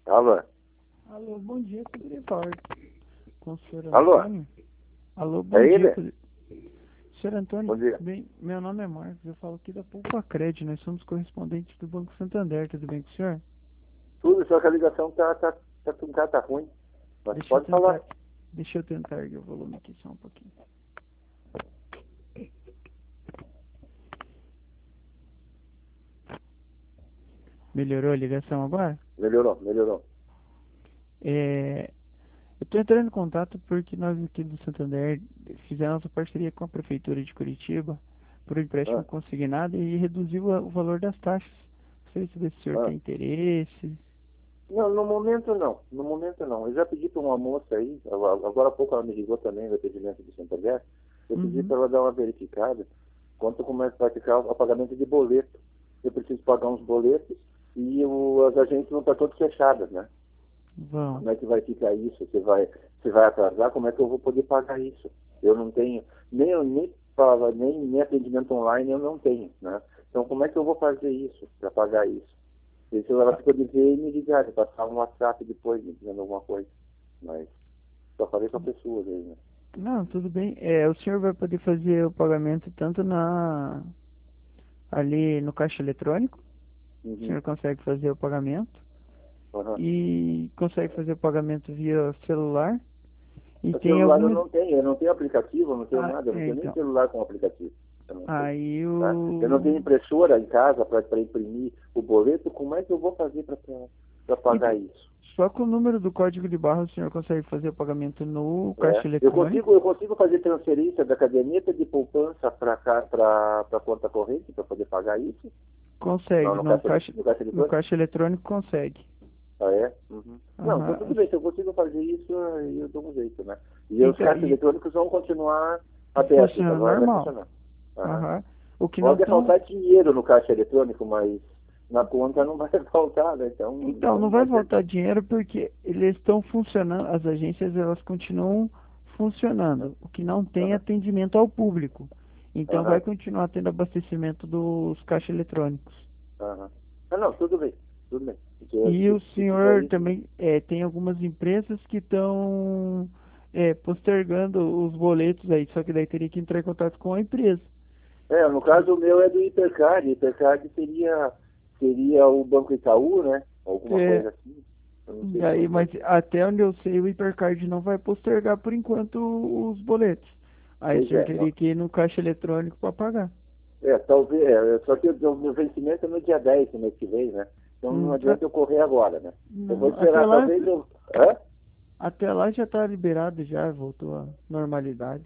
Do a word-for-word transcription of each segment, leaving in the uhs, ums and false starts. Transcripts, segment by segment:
Alô? Alô, bom dia, poderia falar com o senhor Alô? Antônio? Alô, bom É dia, ele? poder... senhor Antônio, Bom dia. bem, meu nome é Marcos, eu falo aqui da Poupa Cred, nós somos correspondentes do Banco Santander, tudo bem com o senhor? Tudo, só que a ligação tá, tá, tá, tá, tá ruim. Mas Deixa eu pode falar. tentar, deixa eu tentar erguer o volume aqui só um pouquinho. Melhorou a ligação agora? Melhorou, melhorou. É, eu estou entrando em contato porque nós aqui do Santander fizemos uma parceria com a Prefeitura de Curitiba por um empréstimo Ah, consignado e reduziu a- o valor das taxas. Não sei se o senhor ah. tem interesse. Não, no momento não. No momento não. Eu já pedi para uma moça aí, agora agora há pouco ela me ligou também do atendimento do Santander. Eu pedi Uhum. para ela dar uma verificada quanto começa a ficar o pagamento de boleto. Eu preciso pagar uns boletos e o, as agências não estão todas fechadas, né? Vão. Como é que vai ficar isso? Você vai, você vai atrasar? Como é que eu vou poder pagar isso? Eu não tenho, nem, nem, fala, nem, nem atendimento online eu não tenho, né? Então, como é que eu vou fazer isso, para pagar isso? E se ela Ah, ficou de ver e me ligar, de passar um WhatsApp depois, me dizendo alguma coisa. Mas só falei com a pessoa aí, né? não, tudo bem. É, o senhor vai poder fazer o pagamento tanto na ali no caixa eletrônico, o Uhum. senhor consegue fazer o pagamento Uhum. e consegue fazer o pagamento via celular e O tem celular eu algumas. não tenho, eu não tenho aplicativo, eu não tenho Ah, nada, eu não é, tenho nem então. celular com aplicativo. Eu não tenho. Aí Tá? Eu não o tenho impressora em casa para imprimir o boleto, como é que eu vou fazer para então, pagar isso? só com o número do código de barra o senhor consegue fazer o pagamento no É. caixa Eu eletrônico. consigo, eu consigo fazer transferência da caderneta de poupança para a conta corrente para poder pagar isso? Não, Consegue, no no caixa, caixa, no caixa no eletrônico? caixa eletrônico consegue. Ah, é? Uhum. Não, então tudo Aham. bem, se eu consigo fazer isso, aí eu dou um jeito, né? E os Então, caixas e eletrônicos vão continuar abertos, funciona agora vai normal. funcionar. Aham. Aham. O que não Pode estão. faltar dinheiro no caixa eletrônico, mas na conta não vai faltar, né? Então, Então, então não não vai vai ter. voltar dinheiro porque eles estão funcionando, as agências elas continuam funcionando. O que não tem é Aham. atendimento ao público. Então, vai Aham. continuar tendo abastecimento dos caixas eletrônicos. Aham. Ah, não, tudo bem, tudo bem. Se, E se, o se tiver senhor isso. também é, tem algumas empresas que estão é, postergando os boletos aí, só que daí teria que entrar em contato com a empresa. É, no Que, caso o meu é do Hipercard. Hipercard seria, seria o Banco Itaú, né? Alguma é, coisa assim. Eu não e sei como aí, é que vai mas ser. até onde eu sei, o Hipercard não vai postergar por enquanto os boletos. Aí o Pois senhor é, não. teria que ir no caixa eletrônico para pagar. É, talvez, é, só que o meu vencimento é no dia dez do mês que vem, né? Então não Hum, a- adianta eu correr agora, né? Eu vou não, até esperar, lá, talvez eu. Hã? até lá já está liberado, já voltou à normalidade.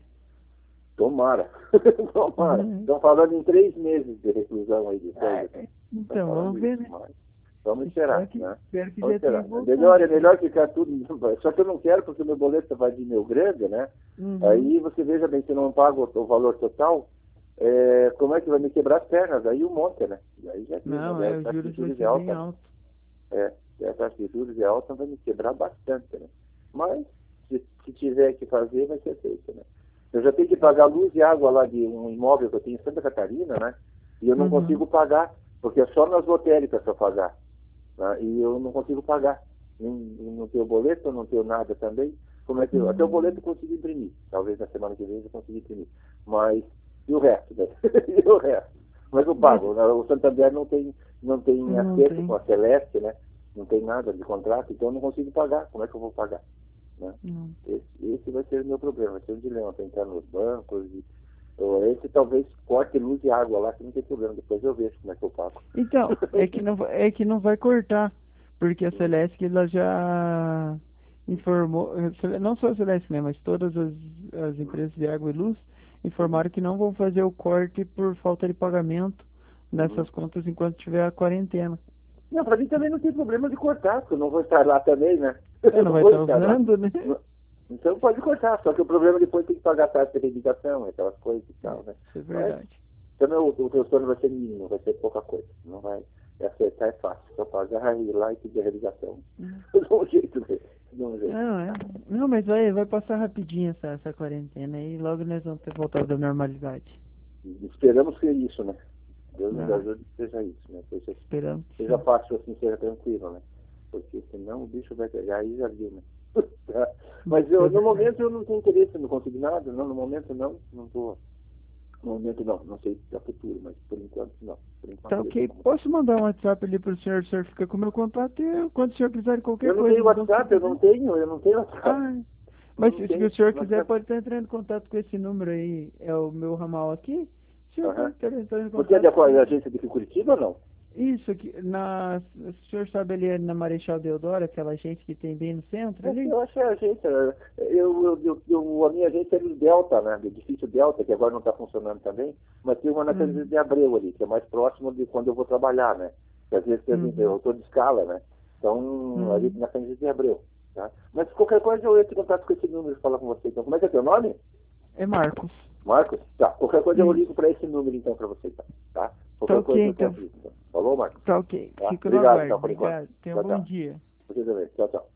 Tomara. Tomara. Uhum. Estão falando em três meses de reclusão aí de É, coisa. é, Estão então, falando vamos ver, isso, né? mas vamos Espero esperar, que, né? espero que Vamos já tenha esperar. É voltado. melhor, é melhor ficar tudo. Só que eu não quero porque o meu boleto vai vir meio grande, né? Uhum. Aí você veja bem, se eu não pago o o valor total, é, como é que vai me quebrar as pernas? Aí um monte, né? E aí já viu, né? Não, E a é, os taxa de juros vai juros é ser bem alta, né? alto. É, e a taxa de juros é alta, vai me quebrar bastante, né? Mas, se, se tiver que fazer, vai ser feito, né? Eu já tenho que pagar luz e água lá de um imóvel que eu tenho em Santa Catarina, né? E eu não Uhum. consigo pagar, porque é só nas lotéricas que eu pagar, né? E eu não consigo pagar. Não, não tenho boleto, não tenho nada também. Como é que eu, até o boleto Uhum. eu consigo imprimir. Talvez na semana que vem eu consiga imprimir. Mas, e o resto, né? E o resto? Mas eu Mas pago, né? O Santander não tem, não tem não acerto com tem. a Celeste, né? Não tem nada de contrato, então eu não consigo pagar. Como é que eu vou pagar? Né? Não. Esse, esse vai ser o meu problema, vai ser um dilema, tentar nos bancos. E, ou esse talvez corte luz e água lá, que não tem problema, depois eu vejo como é que eu pago. Então, é que não, va- é que não vai cortar, porque a Uhum. Celeste ela já informou, não só a Celeste, né, mas todas as, as empresas de água e luz Uhum. informaram que não vão fazer o corte por falta de pagamento Uhum. nessas contas enquanto tiver a quarentena. Não, para mim também não tem problema de cortar, porque eu não vou estar lá também, né? É, Eu não não vai vou estar estar lá. usando, né? Não- Então pode cortar, só que o problema depois tem que pagar a taxa de ligação, aquelas coisas e É, tal, né? isso é Mas verdade. também o, o transtorno vai ser mínimo, vai ser pouca coisa. Não vai acertar, é fácil. Só pagar e ir lá e pedir a realização. Hum. Dá um jeito, né? Dá um jeito. Não, é. Não, mas vai, vai passar rapidinho essa, essa quarentena e logo nós vamos ter voltado à normalidade. E esperamos ser isso, né? Deus nos Ah, ajude que seja isso, né? Que seja, esperamos que seja sim. fácil assim, seja tranquilo, né? Porque senão senão o bicho vai pegar aí já viu, né? Mas eu, no momento eu não tenho interesse, não consigo nada, não, no momento não, não tô. No momento não, não sei se é futuro, mas por enquanto não. Por enquanto, Tá ok. Posso mandar um WhatsApp ali pro senhor, o senhor fica com o meu contato e quando o senhor quiser qualquer eu não coisa... tenho WhatsApp, eu não tenho, eu não tenho WhatsApp. Ah, mas não se, tenho, se o senhor mas quiser, é- pode estar entrando em contato com esse número aí, é o meu ramal aqui. O senhor Aham. pode estar entrando em Você é contato da qual, com... agência de Curitiba ou não? Isso aqui, na, o senhor sabe ali é na Marechal Deodoro, aquela agência que tem bem no centro ali? Eu acho que é a agência, eu, eu, eu, eu- a minha agência é do Delta, né, do edifício Delta, que agora não está funcionando também, mas tem uma na Hum. Candidato de Abreu ali, que é mais próximo de quando eu vou trabalhar, né, que às vezes Uhum. eu estou de escala, né, então Hum. ali na Candidato de Abreu, tá? Mas qualquer coisa eu entro em contato com esse número e falar com você, então como é que é teu nome? É Marcos. Marcos? Tá, qualquer coisa eu Hum. ligo para esse número então para você, tá? Tá? Qualquer Tá ok, coisa eu então. te aviso, então. Falou, Marcos? Tá ok. Tá? Fico no Obrigado, aguardo. então, por enquanto. Obrigado. Tenha um Tchau, bom tchau. dia. Você também. Tchau, tchau.